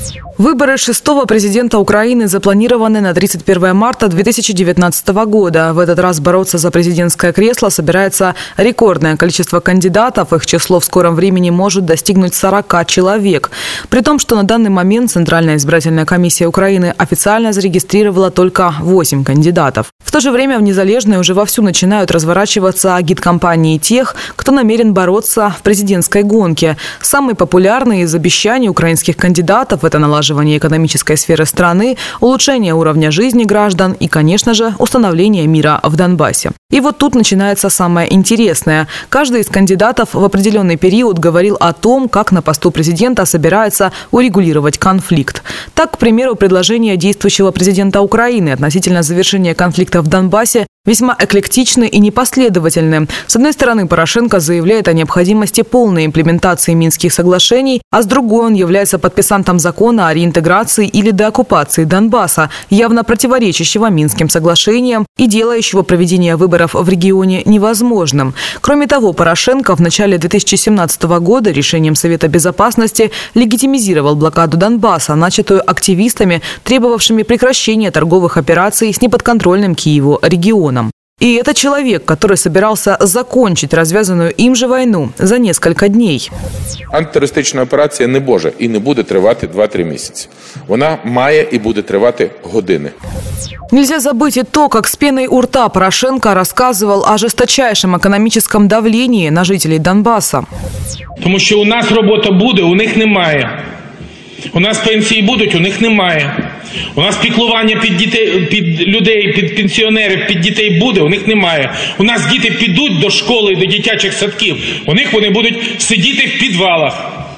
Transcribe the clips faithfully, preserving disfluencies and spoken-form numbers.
Выборы шестого президента Украины запланированы на тридцать первое марта две тысячи девятнадцатого года. В этот раз бороться за президентское кресло собирается рекордное количество кандидатов. Их число в скором времени может достигнуть сорока человек. При том, что на данный момент Центральная избирательная комиссия Украины официально зарегистрировала только восемь кандидатов. В то же время в Незалежной уже вовсю начинают разворачиваться агиткампании тех, кто намерен бороться в президентской гонке. Самый популярный из обещаний украинских кандидатов – это налаживание экономической сферы страны, улучшение уровня жизни граждан и, конечно же, установление мира в Донбассе. И вот тут начинается самое интересное. Каждый из кандидатов в определенный период говорил о том, как на посту президента собирается урегулировать конфликт. Так, к примеру, предложения действующего президента Украины относительно завершения конфликта в Донбассе весьма эклектичны и непоследовательны. С одной стороны, Порошенко заявляет о необходимости полной имплементации Минских соглашений, а с другой он является подписантом закона о реинтеграции или деоккупации Донбасса, явно противоречащего Минским соглашениям и делающего проведение выборов в регионе невозможным. Кроме того, Порошенко в начале две тысячи семнадцатого года решением Совета Безопасности легитимизировал блокаду Донбасса, начатую активистами, требовавшими прекращения торговых операций с неподконтрольным Киеву регионом. И это человек, который собирался закончить развязанную им же войну за несколько дней. Антитерористична операція не може і не буде тривати два-три місяці. Вона має і буде тривати години. Нельзя забыть и то, как с пеной у рта Порошенко рассказывал о жесточайшем экономическом давлении на жителей Донбасса. Тому що у нас робота буде, у них немає. У нас пенсії будуть, у них немає. У нас піклування під дітей, під людей, під пенсіонерів, під дітей буде, у них немає. У нас діти підуть до школи, до дитячих садків, у них вони будуть сидіти в підвалах,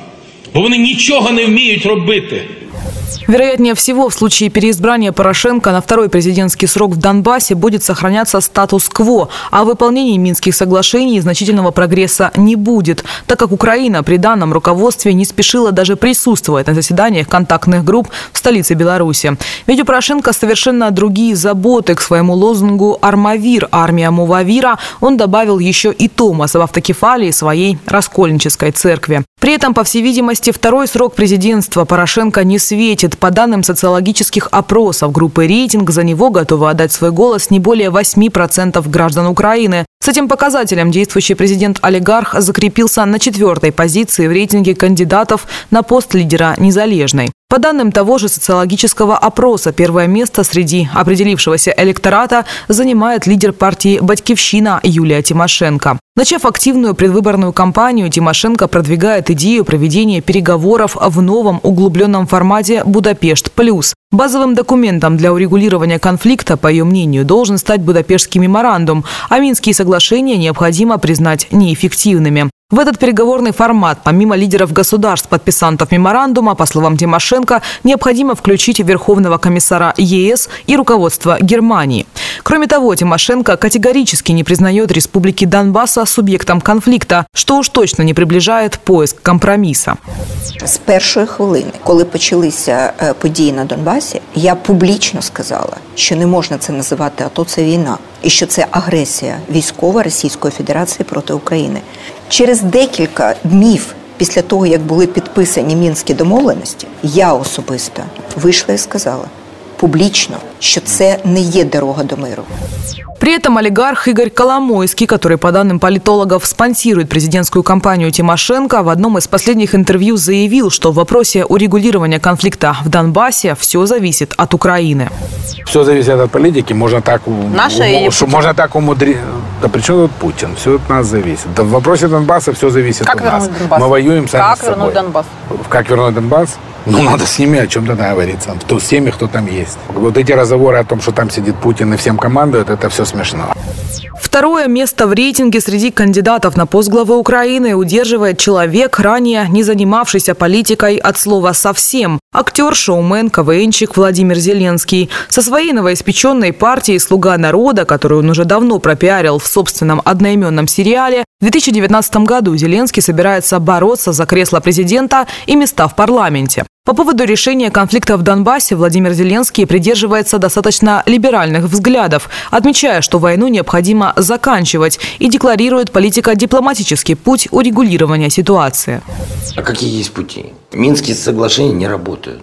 бо вони нічого не вміють робити. Вероятнее всего, в случае переизбрания Порошенко на второй президентский срок в Донбассе будет сохраняться статус-кво, а о выполнении Минских соглашений значительного прогресса не будет, так как Украина при данном руководстве не спешила даже присутствовать на заседаниях контактных групп в столице Беларуси. Ведь у Порошенко совершенно другие заботы. К своему лозунгу «Армавир, армия Мувавира» он добавил еще и Томас в автокефалии своей раскольнической церкви. При этом, по всей видимости, второй срок президентства Порошенко не светит. По данным социологических опросов группы «Рейтинг», за него готовы отдать свой голос не более восьми процентов граждан Украины. С этим показателем действующий президент-олигарх закрепился на четвертой позиции в рейтинге кандидатов на пост лидера Незалежной. По данным того же социологического опроса, первое место среди определившегося электората занимает лидер партии «Батькивщина» Юлия Тимошенко. Начав активную предвыборную кампанию, Тимошенко продвигает идею проведения переговоров в новом углубленном формате «Будапешт плюс». Базовым документом для урегулирования конфликта, по ее мнению, должен стать Будапештский меморандум, а Минские соглашения необходимо признать неэффективными. В этот переговорный формат, помимо лидеров государств-подписантов меморандума, по словам Тимошенко, необходимо включить Верховного комиссара ЕС и руководство Германии. Кроме того, Тимошенко категорически не признает республики Донбасса субъектом конфликта, что уж точно не приближает поиск компромисса. З першої хвилини, коли почалися події на Донбасі, я публічно сказала, що не можна це називати АТО, це війна, і що це агресія військова Російської Федерації проти України. Через декілька днів після того, як були підписані Мінські домовленості, я особисто вийшла і сказала публично, що це не є дорога до миру. При этом олигарх Игорь Коломойский, который, по данным политологов, спонсирует президентскую кампанию Тимошенко, в одном из последних интервью заявил, что в вопросе урегулирования конфликта в Донбассе все зависит от Украины. Все зависит от политики, можно так, Наша ум, можно так умудрить. Да при чем тут Путин? Все от нас зависит. Да в вопросе Донбасса все зависит как от нас. Донбасс? Мы воюем сами как с собой. Как вернуть Донбасс? Как вернуть Донбасс? Ну, надо с ними о чем-то договориться. Кто, с теми, кто там есть. Вот эти разговоры о том, что там сидит Путин и всем командует, это все смешно. Второе место в рейтинге среди кандидатов на пост главы Украины удерживает человек, ранее не занимавшийся политикой от слова «совсем». Актер, шоумен, КВНщик Владимир Зеленский. Со своей новоиспеченной партией «Слуга народа», которую он уже давно пропиарил в собственном одноименном сериале, в две тысячи девятнадцатом году Зеленский собирается бороться за кресло президента и места в парламенте. По поводу решения конфликта в Донбассе Владимир Зеленский придерживается достаточно либеральных взглядов, отмечая, что войну необходимо заканчивать, и декларирует политико-дипломатический путь урегулирования ситуации. А какие есть пути? Минские соглашения не работают.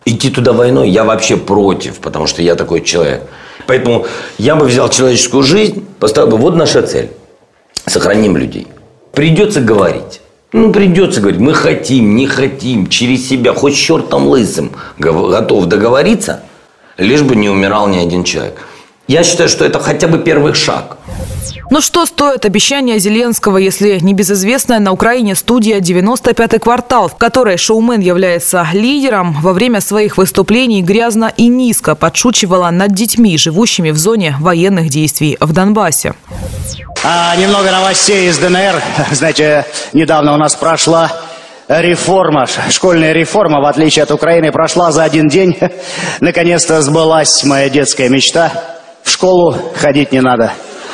Идти туда войной я вообще против, потому что я такой человек. Поэтому я бы взял человеческую жизнь, поставил бы, вот наша цель. Сохраним людей. Придется говорить. Ну, придется говорить. Мы хотим, не хотим, через себя, хоть чертом лысым готов договориться, лишь бы не умирал ни один человек. Я считаю, что это хотя бы первый шаг. Но что стоит обещание Зеленского, если небезызвестная на Украине студия «девяносто пятый квартал», в которой шоумен является лидером, во время своих выступлений грязно и низко подшучивала над детьми, живущими в зоне военных действий в Донбассе. А, немного новостей из ДНР. Знаете, недавно у нас прошла реформа, школьная реформа, в отличие от Украины, прошла за один день. Наконец-то сбылась моя детская мечта. В школу ходить не надо.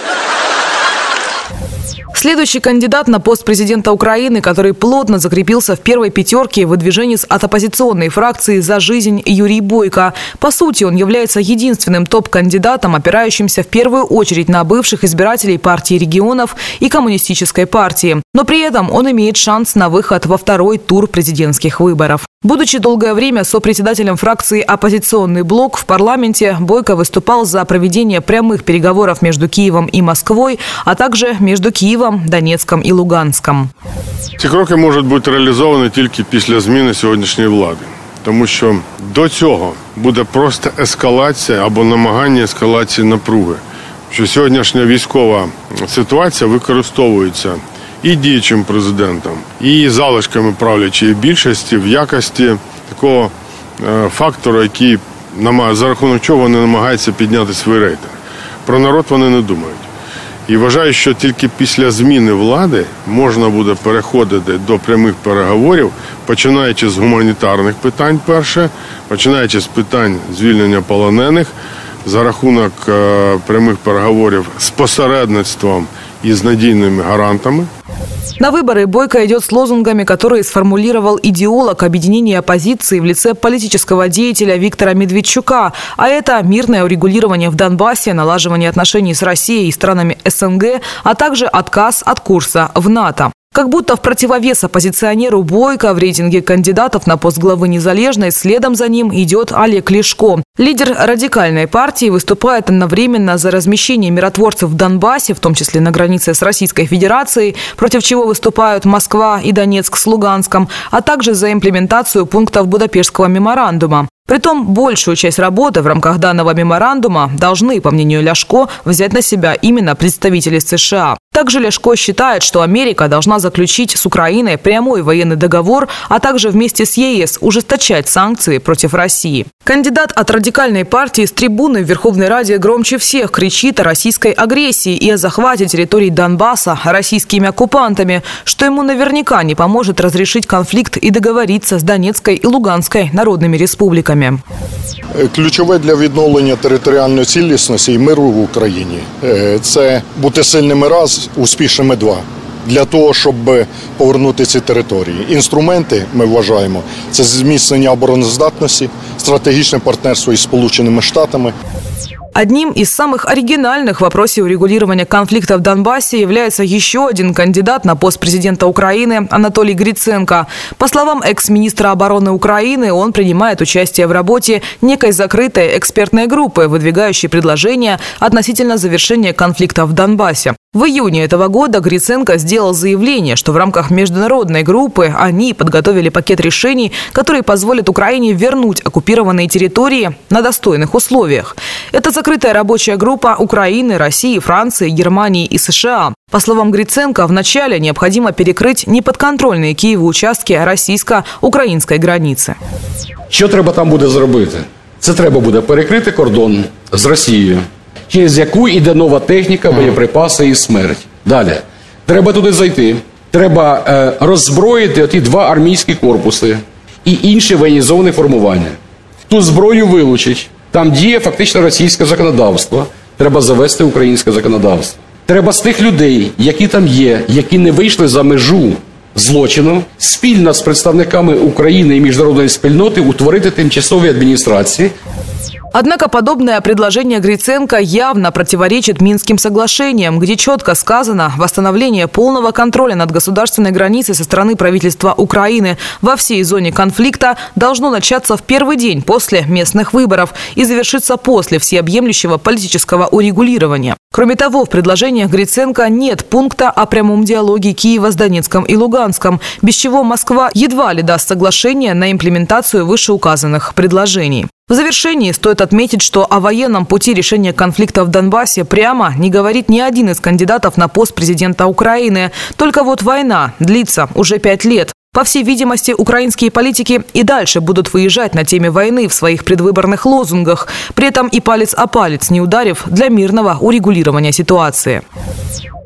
Следующий кандидат на пост президента Украины, который плотно закрепился в первой пятерке, выдвиженец от оппозиционной фракции «За жизнь» Юрий Бойко. По сути, он является единственным топ-кандидатом, опирающимся в первую очередь на бывших избирателей партии регионов и коммунистической партии. Но при этом он имеет шанс на выход во второй тур президентских выборов. Будучи долгое время сопредседателем фракции «Оппозиционный блок» в парламенте, Бойко выступал за проведение прямых переговоров между Киевом и Москвой, а также между Києвом, Донецьком і Луганськом. Ці кроки можуть бути реалізовані тільки після зміни сьогоднішньої влади. Тому що до цього буде просто ескалація або намагання ескалації напруги. Що сьогоднішня військова ситуація використовується і діючим президентом, і залишками правлячої більшості в якості такого е, фактору, який за рахунок чого вони намагаються підняти свій рейтинг. Про народ вони не думають. І вважаю, що тільки після зміни влади можна буде переходити до прямих переговорів, починаючи з гуманітарних питань перше, починаючи з питань звільнення полонених, за рахунок е, прямих переговорів з посередництвом и с надійными гарантами. На выборы Бойко идет с лозунгами, которые сформулировал идеолог объединения оппозиции в лице политического деятеля Виктора Медведчука. А это мирное урегулирование в Донбассе, налаживание отношений с Россией и странами СНГ, а также отказ от курса в НАТО. Как будто в противовес оппозиционеру Бойко в рейтинге кандидатов на пост главы Незалежной следом за ним идет Олег Ляшко. Лидер радикальной партии выступает одновременно за размещение миротворцев в Донбассе, в том числе на границе с Российской Федерацией, против чего выступают Москва и Донецк с Луганском, а также за имплементацию пунктов Будапештского меморандума. Притом большую часть работы в рамках данного меморандума должны, по мнению Ляшко, взять на себя именно представители США. Также Ляшко считает, что Америка должна заключить с Украиной прямой военный договор, а также вместе с ЕС ужесточать санкции против России. Кандидат от радикальной партии с трибуны в Верховной Раде громче всех кричит о российской агрессии и о захвате территорий Донбасса российскими оккупантами, что ему наверняка не поможет разрешить конфликт и договориться с Донецкой и Луганской народными республиками. Ключове для відновлення територіальної цілісності і миру в Україні – це бути сильними раз, успішними два. Для того, щоб повернути ці території. Інструменти, ми вважаємо, це зміцнення обороноздатності, стратегічне партнерство із Сполученими Штатами. Одним из самых оригинальных в вопросе урегулирования конфликта в Донбассе является еще один кандидат на пост президента Украины Анатолий Гриценко. По словам экс-министра обороны Украины, он принимает участие в работе некой закрытой экспертной группы, выдвигающей предложения относительно завершения конфликта в Донбассе. В июне этого года Гриценко сделал заявление, что в рамках международной группы они подготовили пакет решений, которые позволят Украине вернуть оккупированные территории на достойных условиях. Это закрытая рабочая группа Украины, России, Франции, Германии и США. По словам Гриценко, вначале необходимо перекрыть неподконтрольные Киеву участки российско-української границі. Що треба там буде зробити? Це треба буде перекрити кордон з Росією, через яку йде нова техніка, боєприпаси і смерть. Далі. Треба туди зайти. Треба е, роззброїти ті два армійські корпуси і інші воєнізовані формування. Ту зброю вилучить. Там діє фактично російське законодавство. Треба завести українське законодавство. Треба з тих людей, які там є, які не вийшли за межу злочину, спільно з представниками України і міжнародної спільноти утворити тимчасові адміністрації. Однако подобное предложение Гриценко явно противоречит Минским соглашениям, где четко сказано: восстановление полного контроля над государственной границей со стороны правительства Украины во всей зоне конфликта должно начаться в первый день после местных выборов и завершиться после всеобъемлющего политического урегулирования. Кроме того, в предложениях Гриценко нет пункта о прямом диалоге Киева с Донецком и Луганском, без чего Москва едва ли даст соглашение на имплементацию вышеуказанных предложений. В завершении стоит отметить, что о военном пути решения конфликта в Донбассе прямо не говорит ни один из кандидатов на пост президента Украины. Только вот война длится уже пять лет. По всей видимости, украинские политики и дальше будут выезжать на теме войны в своих предвыборных лозунгах, при этом и палец о палец не ударив для мирного урегулирования ситуации.